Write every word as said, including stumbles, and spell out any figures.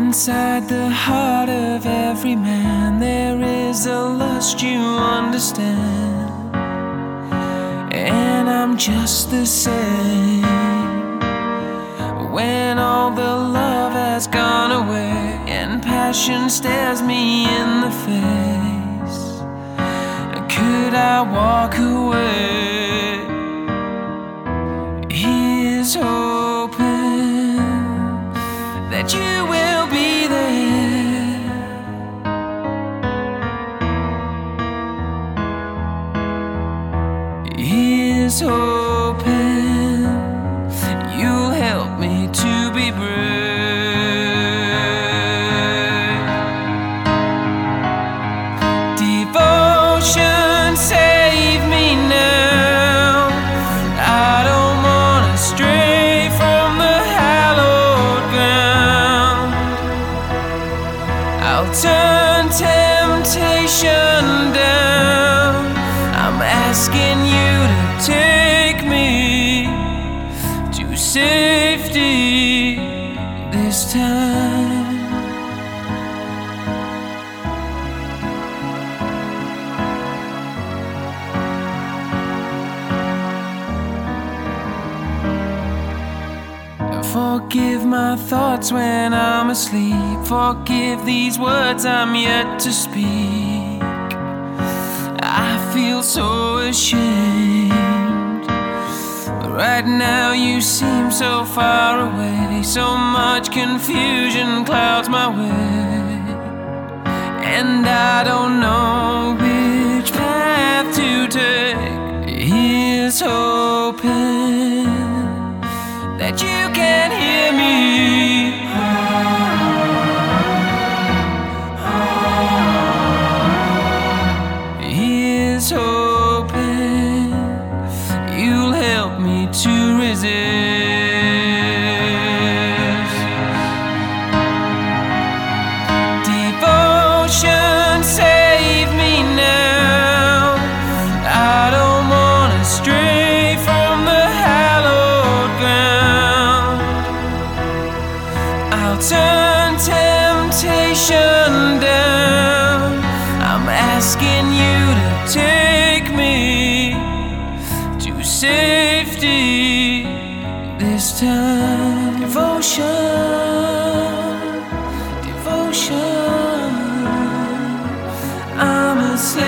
Inside the heart of every man there is a lust you understand, and I'm just the same. When all the love has gone away and passion stares me in the face, could I walk away? Here's hoping that you will be there. Here's hoping you'll help me to be brave. Devotion, save me now. I don't wanna stray from the hallowed ground. I'll turn temptation down. I'm asking you to take me to safety this time. Forgive my thoughts when I'm asleep. Forgive these words I'm yet to speak. I feel so ashamed, but right now you seem so far away. So much confusion clouds my way, and I don't know which path to take. Here's hoping that you can hear me. Here's hoping you'll help me to resist. Devotion, save me now. I don't wanna stray from the hallowed ground. I'll turn temptation down. I'm asking you to take me to safety this time. Devotion, devotion, I'm a slave.